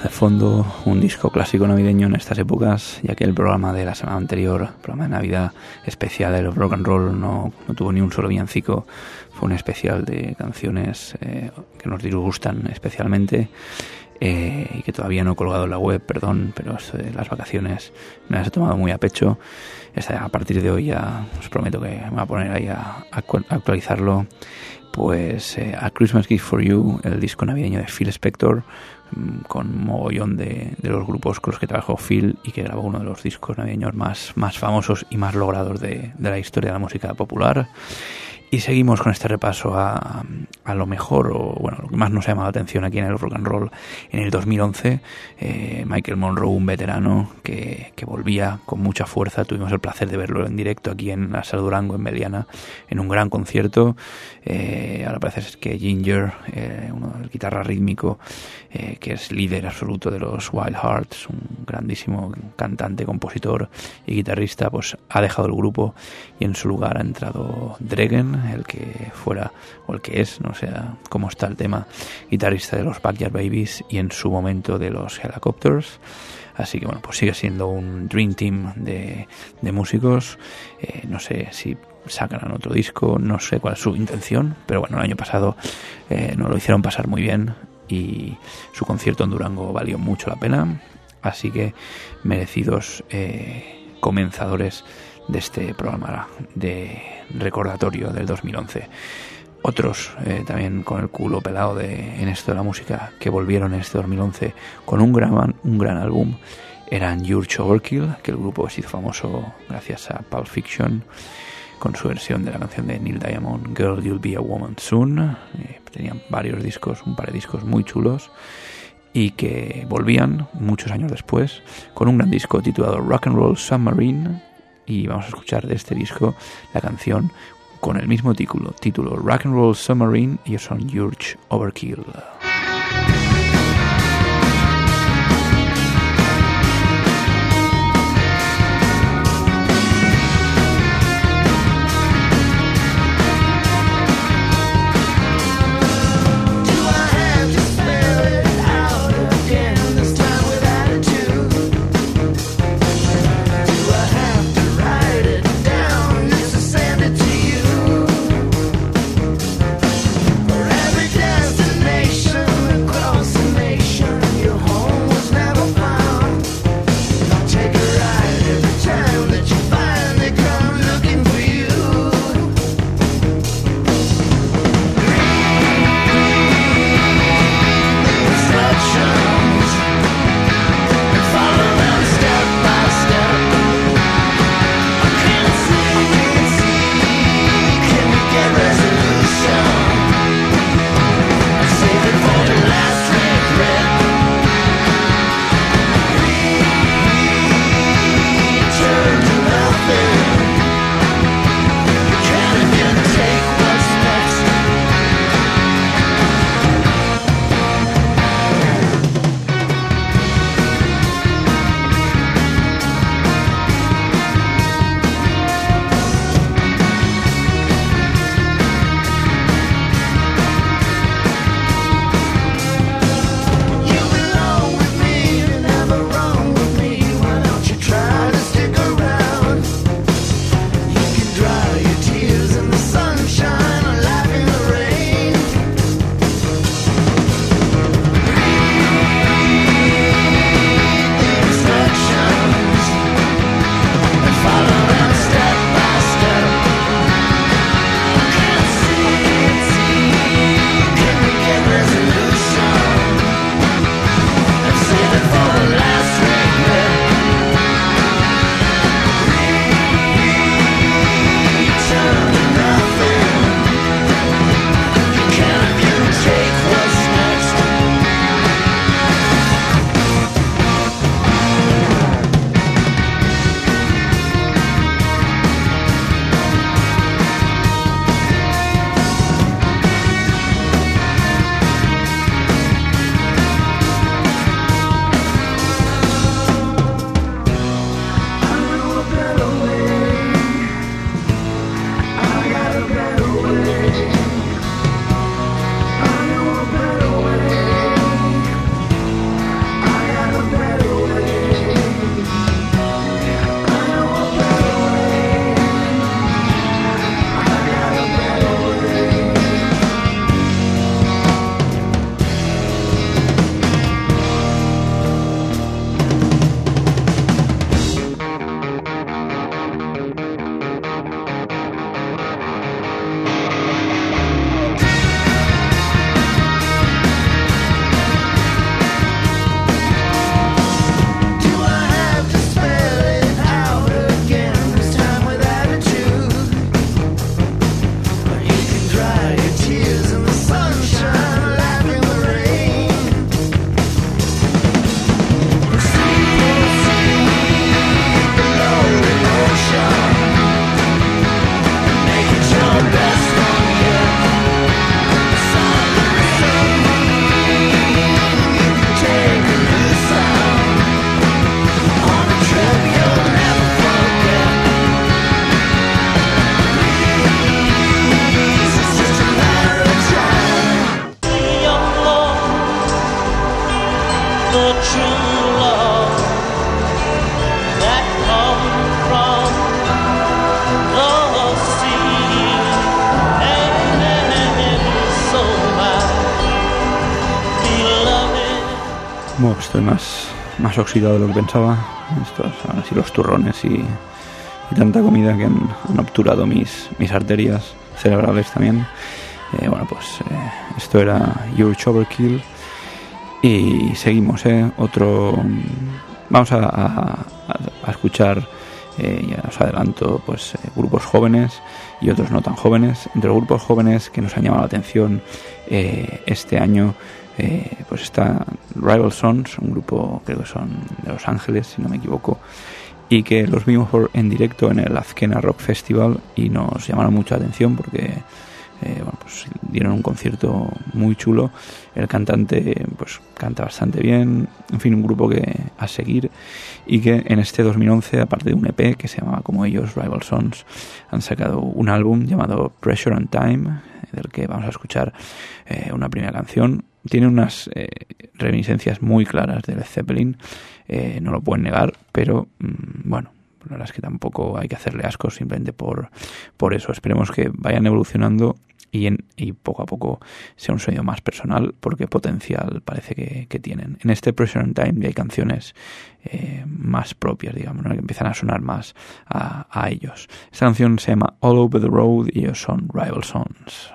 de fondo, un disco clásico navideño en estas épocas, ya que el programa de la semana anterior, programa de Navidad especial de los rock and roll, no tuvo ni un solo villancico. Fue un especial de canciones que nos disgustan especialmente y que todavía no he colgado en la web, perdón, pero esto de las vacaciones me las he tomado muy a pecho. A partir de hoy ya os prometo que me voy a poner ahí a actualizarlo. Pues A Christmas Gift for You, el disco navideño de Phil Spector, con mogollón de los grupos con los que trabajó Phil y que grabó uno de los discos navideños más famosos y más logrados de la historia de la música popular. Y seguimos con este repaso a lo mejor, o bueno, lo que más nos ha llamado la atención aquí en el rock and roll en el 2011. Michael Monroe, un veterano que volvía con mucha fuerza. Tuvimos el placer de verlo en directo aquí en la Sala Durango, en Meliana, en un gran concierto. Ahora parece que Ginger, uno del guitarra rítmico, que es líder absoluto de los Wild Hearts, un grandísimo cantante, compositor y guitarrista, pues ha dejado el grupo y en su lugar ha entrado Dregen, el que fuera, o el que es, no sé cómo está el tema, guitarrista de los Backyard Babies y en su momento de los Helicopters. Así que bueno, pues sigue siendo un Dream Team de músicos. No sé si sacarán otro disco, no sé cuál es su intención, pero bueno, el año pasado nos lo hicieron pasar muy bien y su concierto en Durango valió mucho la pena. Así que merecidos comenzadores de este programa de recordatorio del 2011. Otros también con el culo pelado en esto de la música que volvieron en este 2011 con un gran álbum eran Urge Overkill, que el grupo se hizo famoso gracias a Pulp Fiction con su versión de la canción de Neil Diamond, Girl You'll Be a Woman Soon. Tenían varios discos, un par de discos muy chulos y que volvían muchos años después con un gran disco titulado Rock and Roll Submarine. Y vamos a escuchar de este disco la canción con el mismo título Rock and Roll Submarine, y ellos son Urge Overkill. Nation the true love that comes from the sea. And so my beloved. Bueno, estoy más oxidado de lo que pensaba. Estos han sido los turrones y tanta comida que han obturado mis arterias cerebrales también. Bueno, pues esto era Huge Overkill y seguimos, otro. Vamos a escuchar, ya os adelanto, pues grupos jóvenes y otros no tan jóvenes. Entre los grupos jóvenes que nos han llamado la atención este año, pues está Rival Sons, un grupo creo que son de Los Ángeles, si no me equivoco, y que los vimos en directo en el Azkena Rock Festival y nos llamaron mucho la atención porque bueno, pues dieron un concierto muy chulo. El cantante pues canta bastante bien, en fin, un grupo que a seguir, y que en este 2011, aparte de un EP que se llamaba como ellos, Rival Sons, han sacado un álbum llamado Pressure and Time, del que vamos a escuchar una primera canción. Tiene unas reminiscencias muy claras de Led Zeppelin, no lo pueden negar, pero bueno, la verdad es que tampoco hay que hacerle asco simplemente por eso. Esperemos que vayan evolucionando y poco a poco sea un sonido más personal, porque potencial parece que tienen. En este Pressure and Time hay canciones más propias, digamos, ¿no?, que empiezan a sonar más a ellos. Esta canción se llama All Over the Road y ellos son Rival Sons.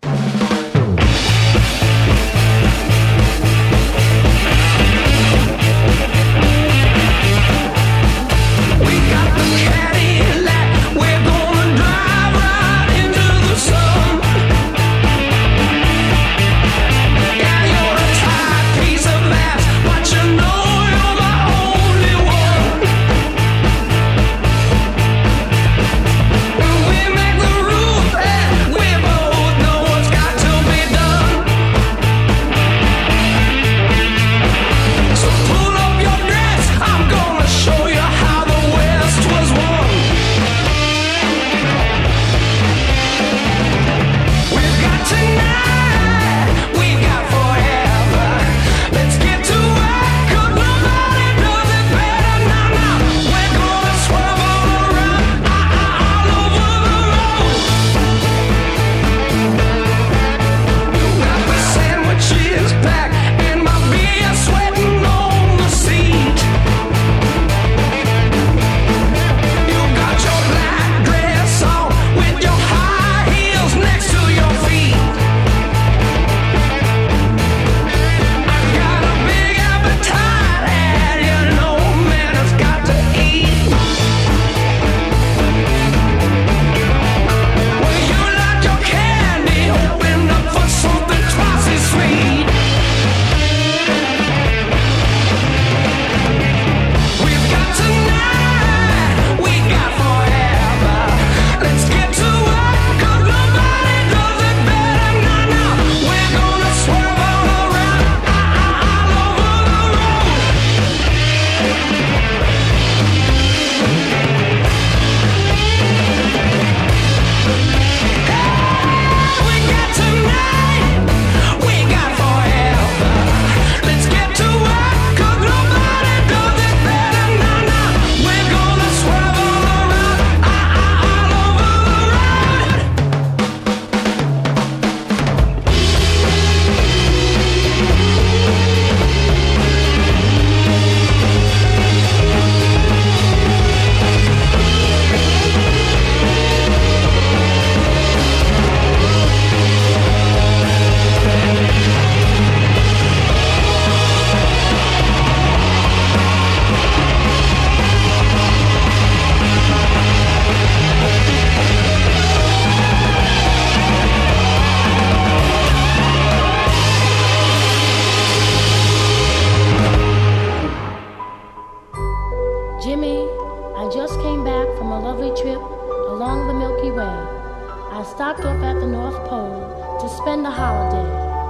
stopped off at the North Pole to spend a holiday.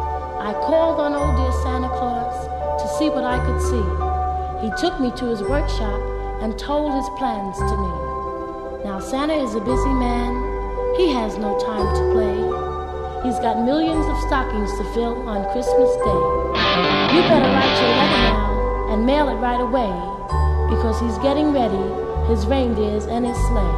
I called on old dear Santa Claus to see what I could see. He took me to his workshop and told his plans to me. Now Santa is a busy man. He has no time to play. He's got millions of stockings to fill on Christmas Day. You better write your letter now nail it right away, because he's getting ready, his reindeers and his sleigh.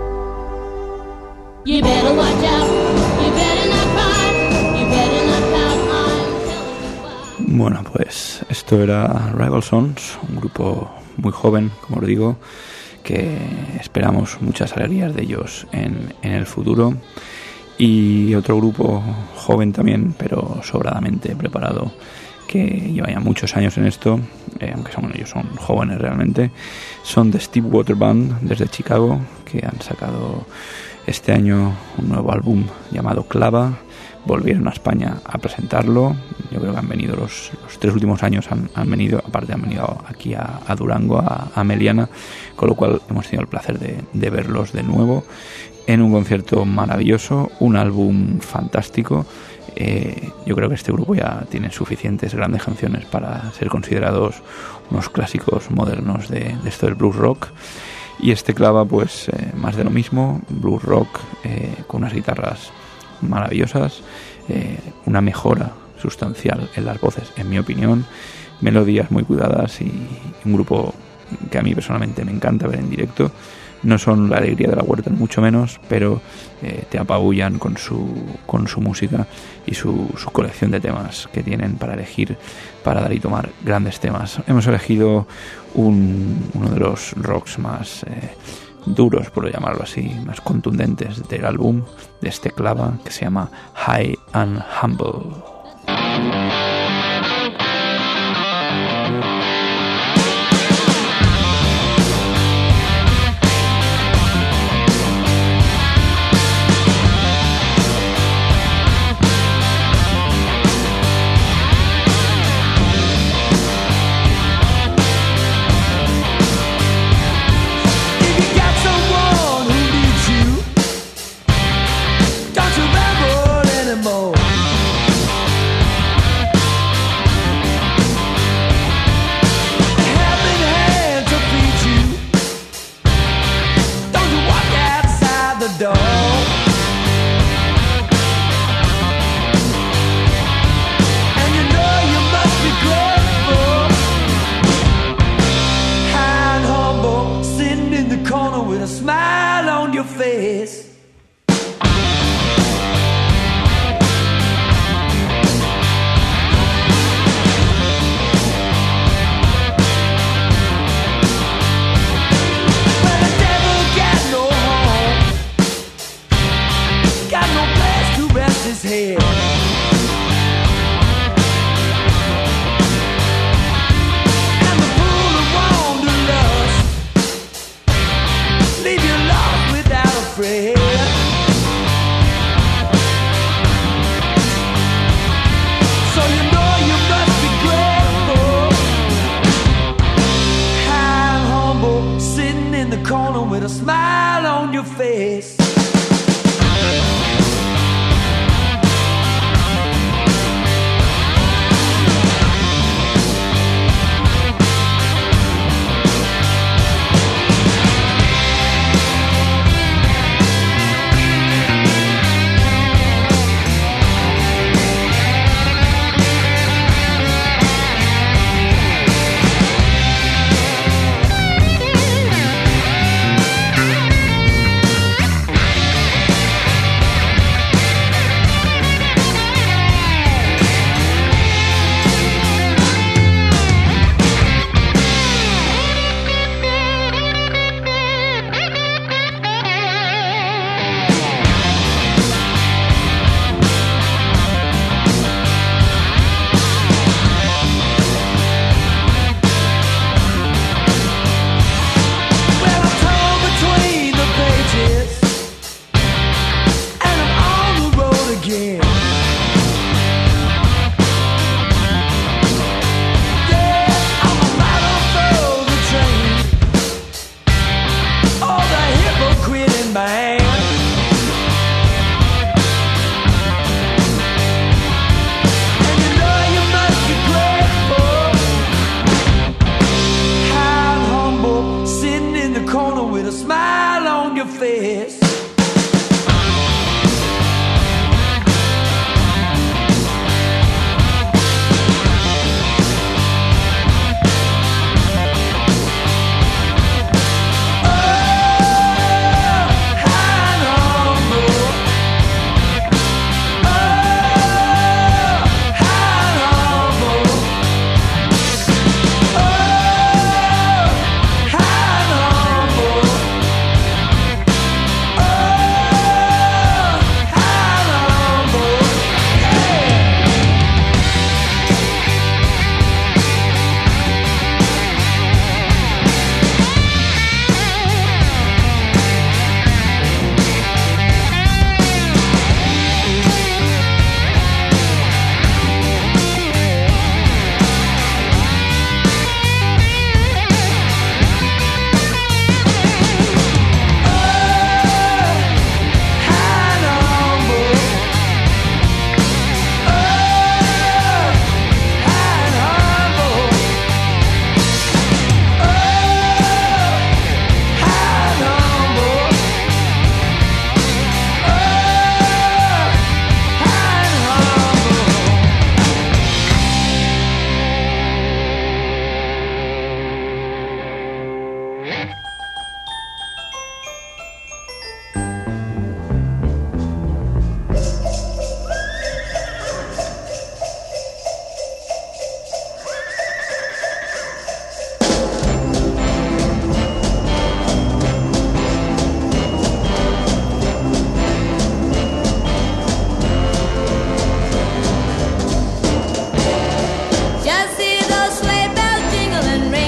You better watch out, you better not cry, you better not pout, I'm telling you why. Bueno, pues esto era Rival Sons, un grupo muy joven, como os digo, que esperamos muchas alegrías de ellos en el futuro. Y otro grupo joven también, pero sobradamente preparado, que lleva ya muchos años en esto, aunque ellos son jóvenes realmente, son The Steve Water Band desde Chicago, que han sacado este año un nuevo álbum llamado Clava. Volvieron a España a presentarlo. Yo creo que han venido los 3 últimos años, han venido aquí a Durango, a Meliana, con lo cual hemos tenido el placer de verlos de nuevo en un concierto maravilloso, un álbum fantástico. Yo creo que este grupo ya tiene suficientes grandes canciones para ser considerados unos clásicos modernos de esto del blues rock. Y este Clava, pues más de lo mismo, blues rock con unas guitarras maravillosas, una mejora sustancial en las voces, en mi opinión, melodías muy cuidadas y un grupo que a mí personalmente me encanta ver en directo. No son la alegría de la huerta, ni mucho menos, pero te apabullan con su música y su colección de temas que tienen para elegir, para dar y tomar grandes temas. Hemos elegido uno de los rocks más duros, por llamarlo así, más contundentes del álbum, de este Clava, que se llama High and Humble.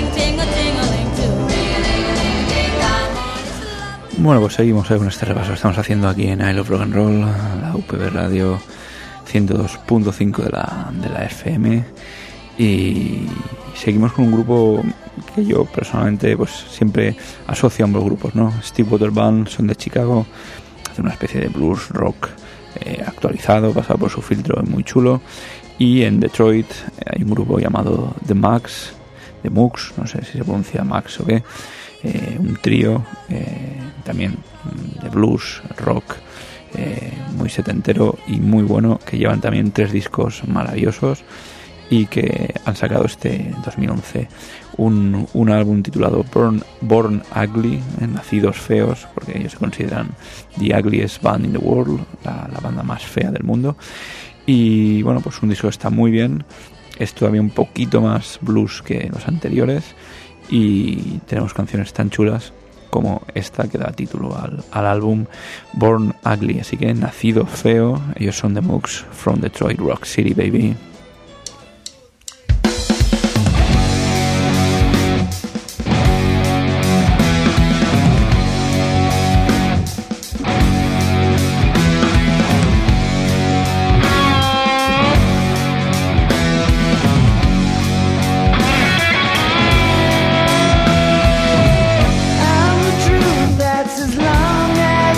Bueno, pues seguimos con este repaso. Estamos haciendo aquí en I Love Rock and Roll, la UPV Radio 102.5 de la FM, y seguimos con un grupo que yo personalmente pues siempre asocio a ambos grupos, ¿no? Stillwater Band son de Chicago, hacen una especie de blues rock actualizado, pasado por su filtro, muy chulo. Y en Detroit hay un grupo llamado The Mugs, no sé si se pronuncia Max o qué, un trío también de blues, rock, muy setentero y muy bueno, que llevan también 3 discos maravillosos y que han sacado este 2011 un álbum titulado Born Ugly, Nacidos Feos, porque ellos se consideran the ugliest band in the world, la banda más fea del mundo. Y bueno, pues un disco que está muy bien, es todavía un poquito más blues que los anteriores y tenemos canciones tan chulas como esta que da título al álbum Born Ugly. Así que Nacido Feo, ellos son The Mugs from Detroit Rock City, baby.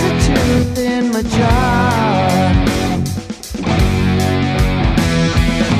In my jar.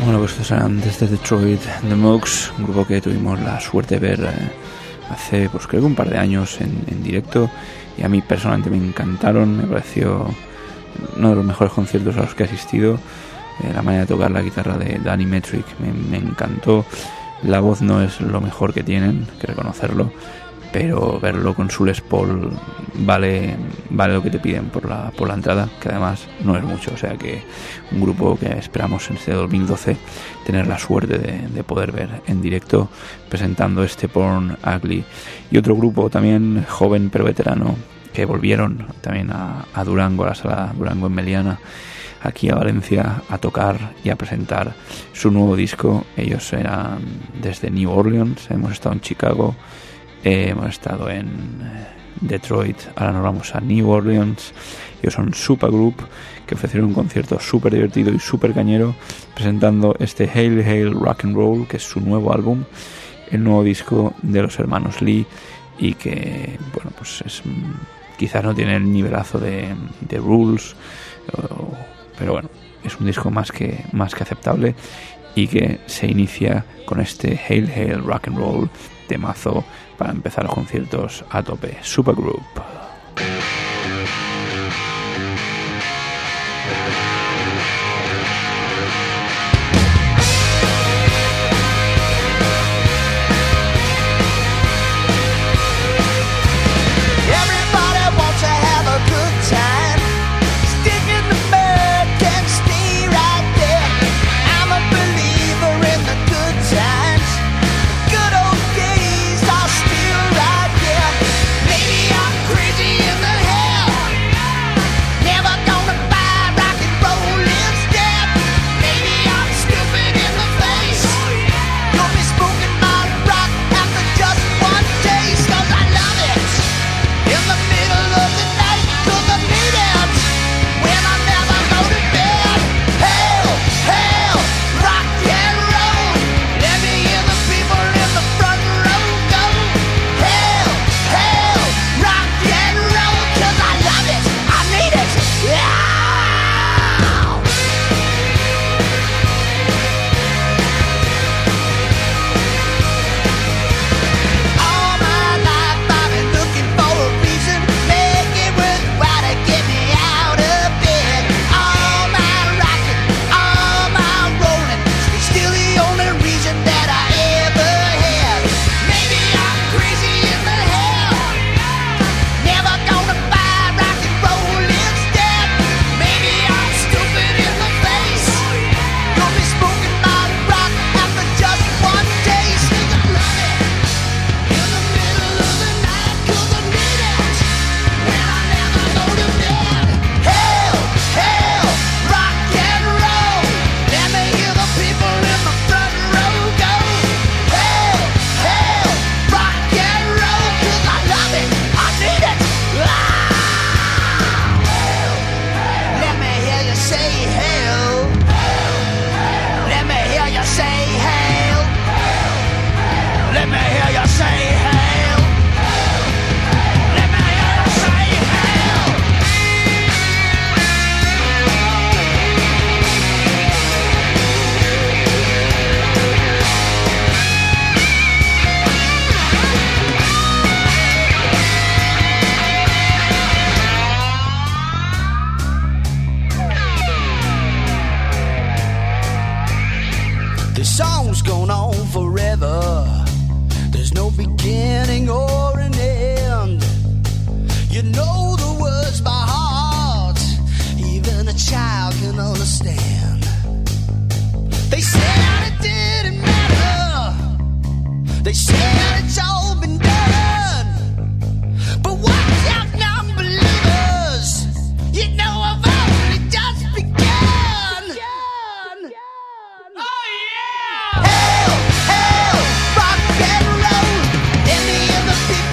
Bueno, pues estos eran desde Detroit, The Mooks, un grupo que tuvimos la suerte de ver hace, pues creo que un par de años en directo, y a mí personalmente me encantaron. Me pareció uno de los mejores conciertos a los que he asistido. La manera de tocar la guitarra de Danny Metric me encantó. La voz no es lo mejor que tienen, hay que reconocerlo, pero verlo con su Les Paul vale lo que te piden por la entrada, que además no es mucho. O sea que un grupo que esperamos en este 2012 tener la suerte de poder ver en directo presentando este Born Ugly. Y otro grupo también joven pero veterano que volvieron también a Durango, a la sala Durango en Meliana, aquí a Valencia, a tocar y a presentar su nuevo disco. Ellos eran desde New Orleans, hemos estado en Chicago, hemos estado en Detroit, ahora nos vamos a New Orleans. Ellos son Supergroup, que ofrecieron un concierto súper divertido y súper cañero, presentando este Hail Hail Rock and Roll, que es su nuevo álbum, el nuevo disco de los hermanos Lee, y que, bueno, pues quizás no tiene el nivelazo de Rules, pero bueno, es un disco más que aceptable, y que se inicia con este Hail Hail Rock and Roll, temazo para empezar los conciertos a tope. Supergroup. Hail, hail, rock and roll. Let me hear the people.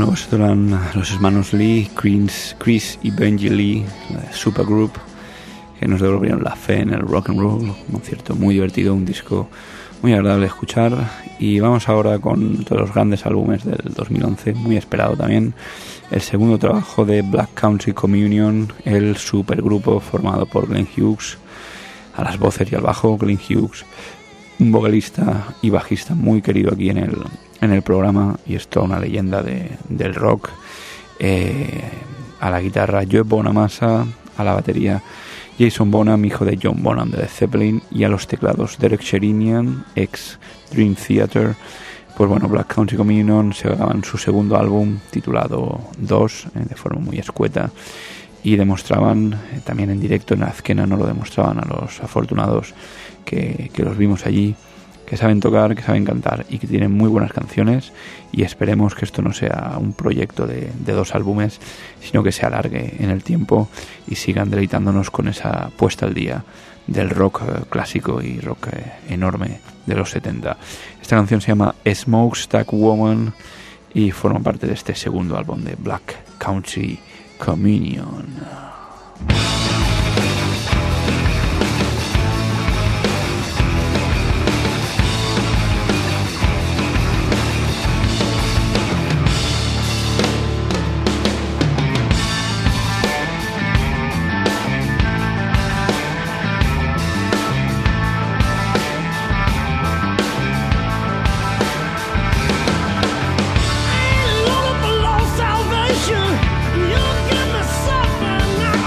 Bueno, pues estos eran los hermanos Lee, Chris y Benji Lee, la Supergroup, que nos devolvieron la fe en el rock and roll. Un concierto muy divertido, un disco muy agradable de escuchar. Y vamos ahora con todos los grandes álbumes del 2011, muy esperado también. El segundo trabajo de Black Country Communion, el supergrupo formado por Glenn Hughes a las voces y al bajo. Glenn Hughes, un vocalista y bajista muy querido aquí en el programa, y es toda una leyenda del rock. A la guitarra Joe Bonamassa, a la batería Jason Bonham, hijo de John Bonham de Led Zeppelin, y a los teclados Derek Sherinian, ex Dream Theater. Pues bueno, Black Country Communion se grababan su segundo álbum titulado 2, de forma muy escueta, y demostraban también en directo, en Azkena no lo demostraban a los afortunados que los vimos allí, que saben tocar, que saben cantar y que tienen muy buenas canciones. Y esperemos que esto no sea un proyecto de 2 álbumes, sino que se alargue en el tiempo y sigan deleitándonos con esa puesta al día del rock clásico y rock enorme de los 70. Esta canción se llama Smokestack Woman y forma parte de este segundo álbum de Black Country Communion. Looking for lost salvation. You give me something I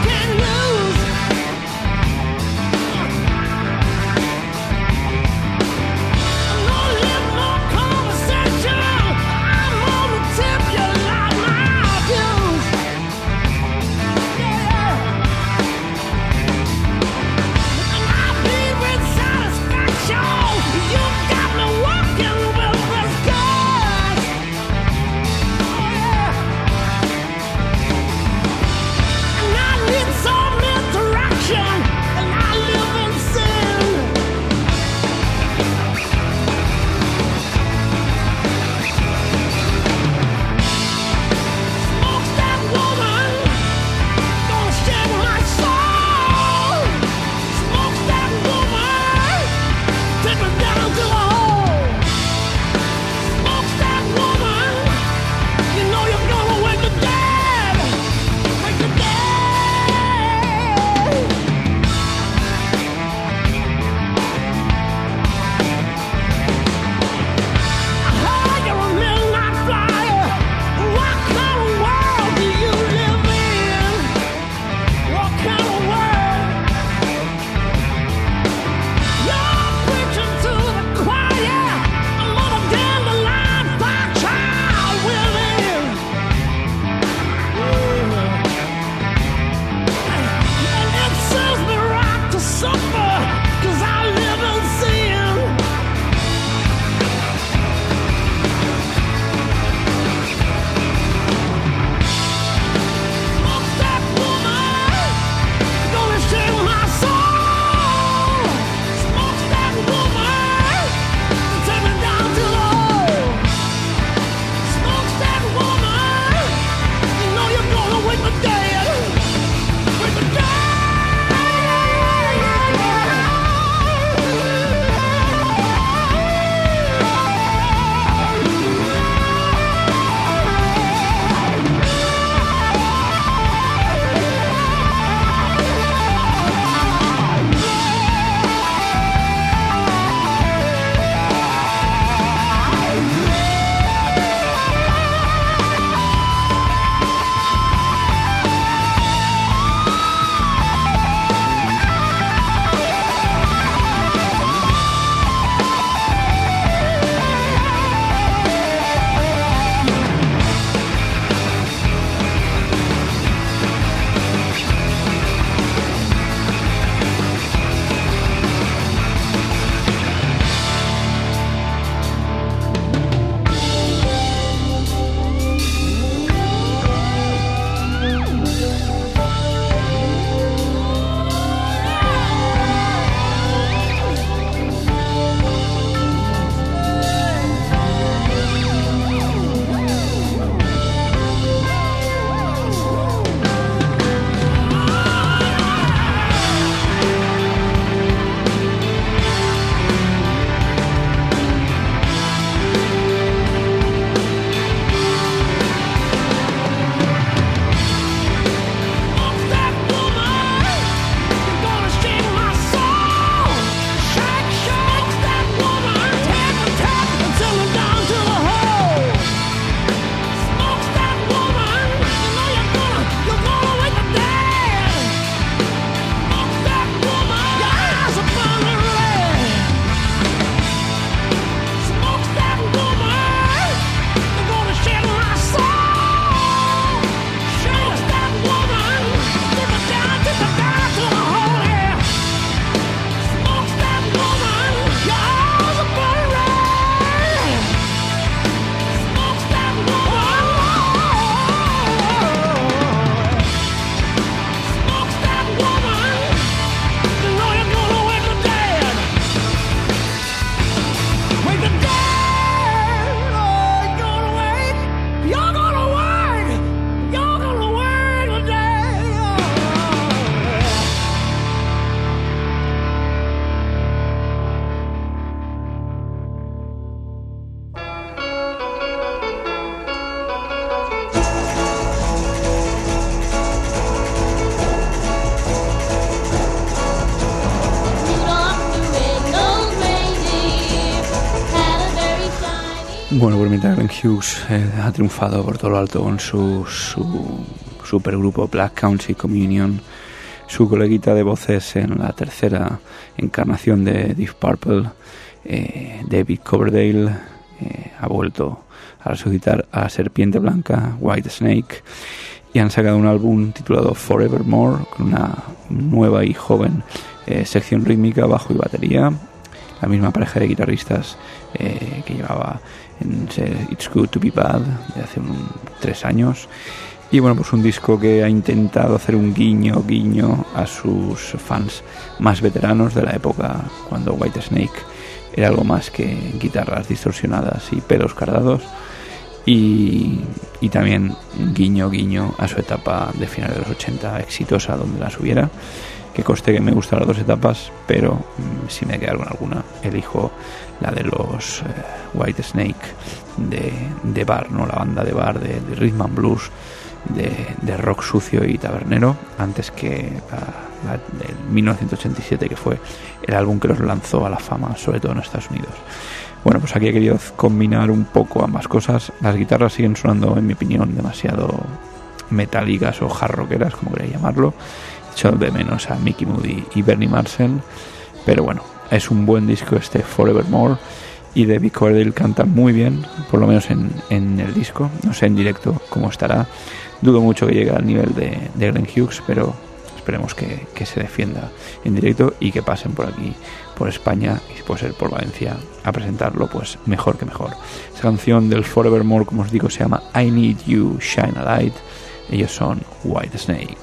Bueno, pues mientras Glenn Hughes ha triunfado por todo lo alto con su supergrupo Black Country Communion, su coleguita de voces en la tercera encarnación de Deep Purple, David Coverdale, ha vuelto a resucitar a Serpiente Blanca, White Snake, y han sacado un álbum titulado Forevermore con una nueva y joven sección rítmica, bajo y batería, la misma pareja de guitarristas que llevaba en It's Good to Be Bad de hace 3 años. Y bueno, pues un disco que ha intentado hacer un guiño a sus fans más veteranos de la época cuando Whitesnake era algo más que guitarras distorsionadas y pelos cardados, y también guiño a su etapa de finales de los 80 exitosa, donde las hubiera, que conste que me gustan las dos etapas, pero si me quedo con alguna, elijo la de los Whitesnake de bar, ¿no? La banda de bar de rhythm and blues, de rock sucio y tabernero, antes que la del 1987, que fue el álbum que los lanzó a la fama, sobre todo en Estados Unidos. Bueno, pues aquí he querido combinar un poco ambas cosas. Las guitarras siguen sonando, en mi opinión, demasiado metálicas o hard rockeras, como queráis llamarlo. Echo de menos a Mickey Moody y Bernie Marsden, pero bueno, es un buen disco este Forevermore, y David Coverdale canta muy bien, por lo menos en el disco. No sé en directo cómo estará, dudo mucho que llegue al nivel de Glenn Hughes, pero esperemos que se defienda en directo y que pasen por aquí, por España, y si puede ser por Valencia, a presentarlo, pues mejor que mejor. Esa canción del Forevermore, como os digo, se llama I Need You, Shine a Light. Ellos son Whitesnake.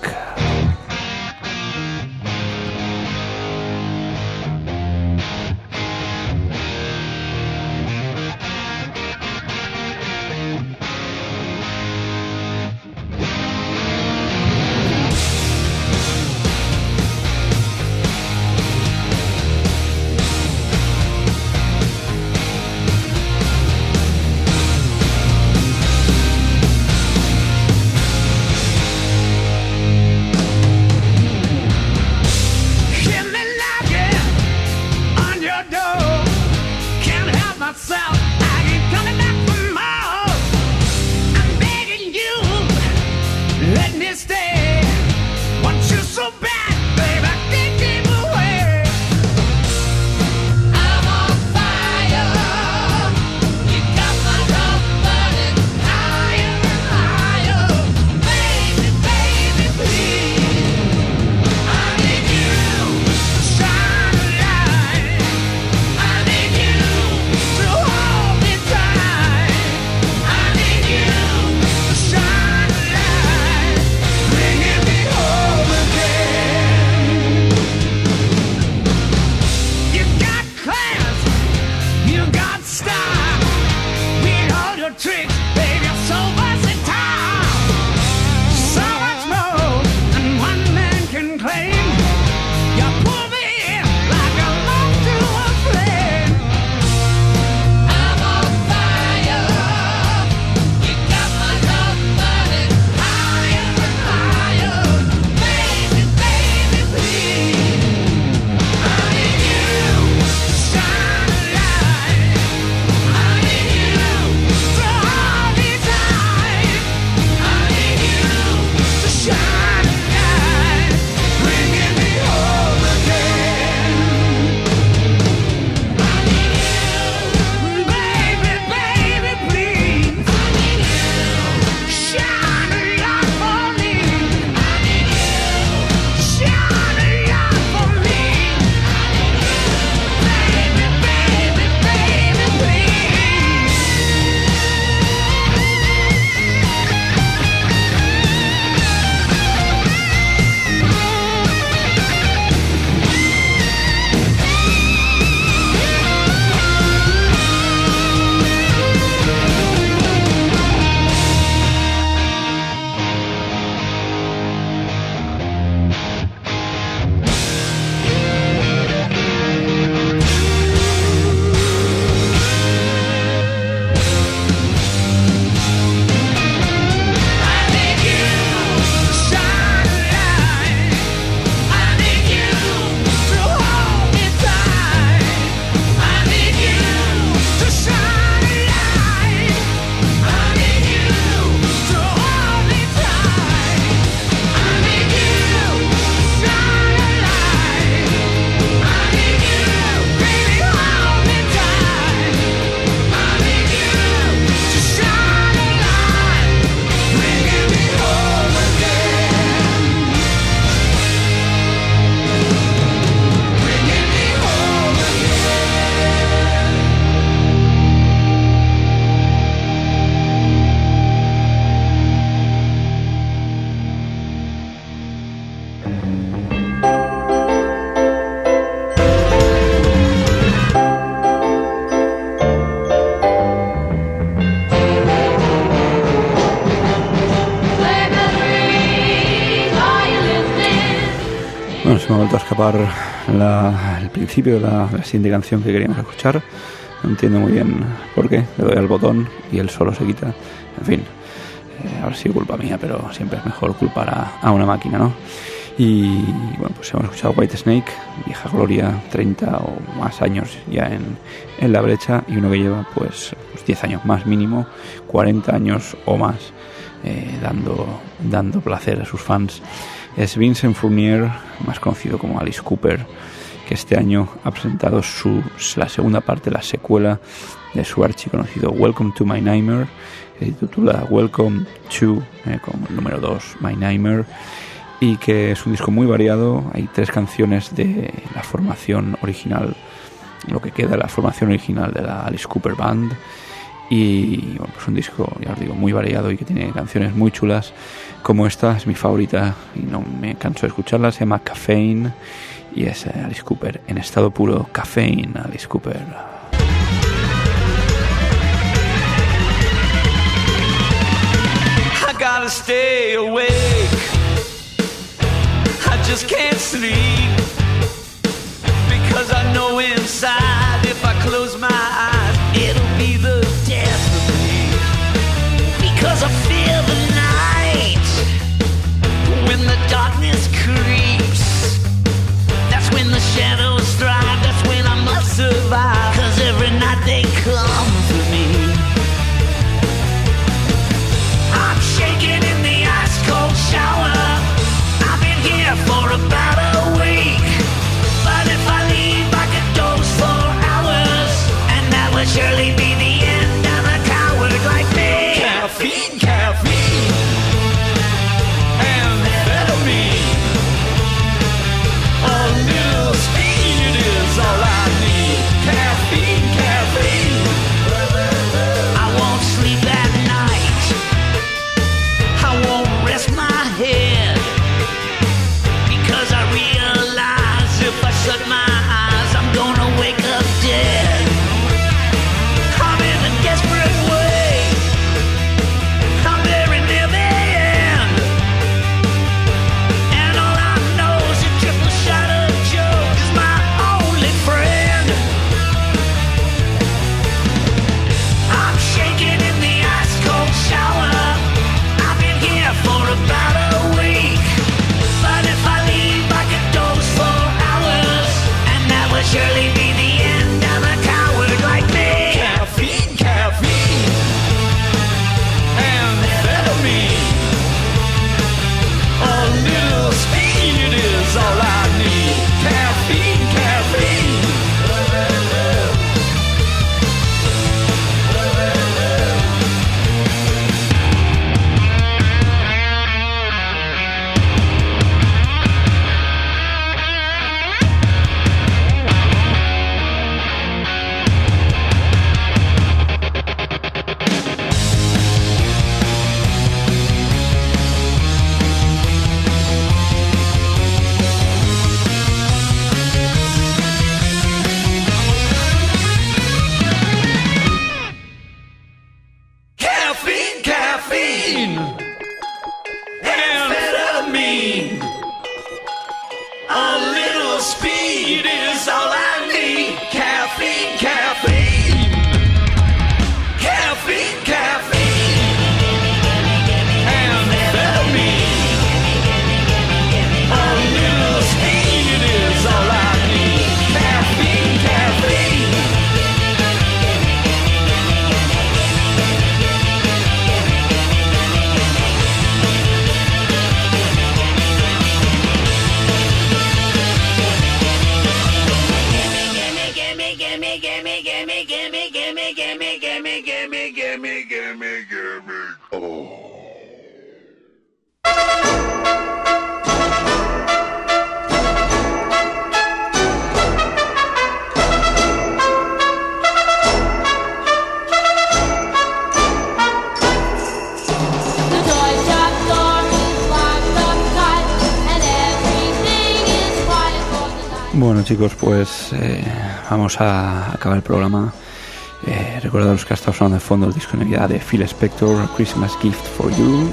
me ha vuelto a escapar el principio de la siguiente canción que queríamos escuchar. No entiendo muy bien por qué. Le doy al botón y él solo se quita. En fin, habrá sido culpa mía, pero siempre es mejor culpar a una máquina, ¿no? Y bueno, pues hemos escuchado Whitesnake, vieja gloria, 30 o más años ya en la brecha, y uno que lleva pues 10 años más mínimo, 40 años o más, dando placer a sus fans. Es Vincent Fournier, más conocido como Alice Cooper, que este año ha presentado la segunda parte, la secuela de su archiconocido Welcome to My Nightmare, que se titula Welcome to, como el número 2, My Nightmare, y que es un disco muy variado. Hay 3 canciones de la formación original, lo que queda de la formación original de la Alice Cooper Band, y bueno, pues un disco, ya os digo, muy variado y que tiene canciones muy chulas, como esta. Es mi favorita y no me canso de escucharla. Se llama Caffeine y es Alice Cooper en estado puro. Caffeine, Alice Cooper. I gotta stay awake, I just can't sleep, because I know inside if I close my eyes it'll be the death of me, because I fear the night when the darkness creeps. That's when the shadows thrive, that's when I must survive, 'cause every night they come for me. I'm shaking in the ice cold shower, I've been here for about a week, but if I leave I could doze for hours, and that would surely be the end of a coward like me. Caffeine, caffeine, amphetamine, a little speed is all I need. Caffeine, caffeine, I won't sleep at night, I won't rest my head, because I realize if I shut my eyes I'm gonna wake up dead. I'm in a desperate way, I'm very near the end, and all I know is a triple shot of Joe is my only friend. I'm shaking in the ice cold shower, I've been here for about a week, but if I leave I could doze for hours, and that would surely be the end of a coward like me. Caffeine, caffeine, amphetamine, a little speed is all I need. Caffeine, caffeine, caffeine, caffeine, amphetamine, a little speed is all I need. Caffeine, caffeine, caffeine, caffeine, amphetamine, a little speed is all I need. Caffeine, caffeine, The toy shop door is locked up tight, and everything is quiet for the night. Bueno, chicos, pues vamos a acabar el programa. Recordaros que ha estado sonando de fondo el disco de Navidad de Phil Spector, Christmas Gift for You.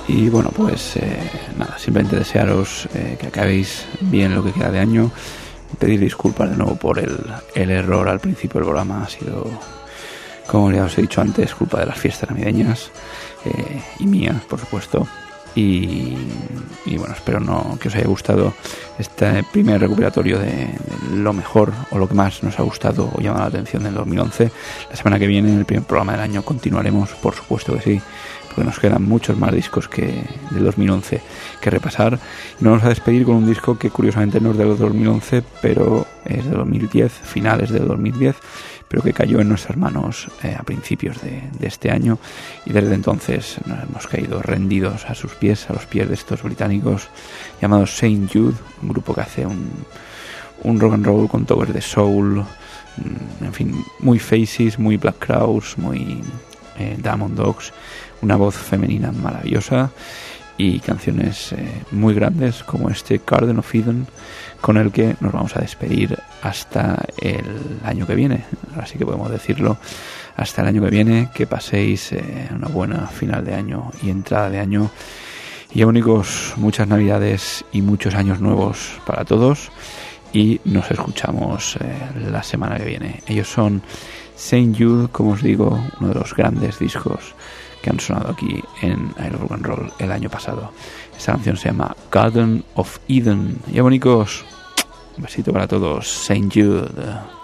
Y bueno, pues nada, simplemente desearos que acabéis bien lo que queda de año. Pedir disculpas de nuevo por el error al principio del programa. Ha sido, como ya os he dicho antes, culpa de las fiestas navideñas y mía, por supuesto. Y bueno, espero que os haya gustado este primer recuperatorio de lo mejor o lo que más nos ha gustado o llamado la atención del 2011. La semana que viene, en el primer programa del año, continuaremos, por supuesto que sí, porque nos quedan muchos más discos que del 2011 que repasar. Y nos vamos a despedir con un disco que curiosamente no es del 2011, pero es de 2010, finales del 2010, pero que cayó en nuestras manos a principios de este año, y desde entonces nos hemos caído rendidos a sus pies, a los pies de estos británicos llamados St. Jude, un grupo que hace un rock and roll con toques de soul, en fin, muy Faces, muy Black Crowes, muy Diamond Dogs, una voz femenina maravillosa y canciones muy grandes como este Garden of Eden, con el que nos vamos a despedir hasta el año que viene. Así que podemos decirlo, hasta el año que viene, que paséis una buena final de año y entrada de año. Y únicos, muchas navidades y muchos años nuevos para todos, y nos escuchamos la semana que viene. Ellos son St. Jude, como os digo, uno de los grandes discos que han sonado aquí en I Love Rock and Roll el año pasado. Esta canción se llama Garden of Eden. Y únicos, un besito para todos. St. Jude.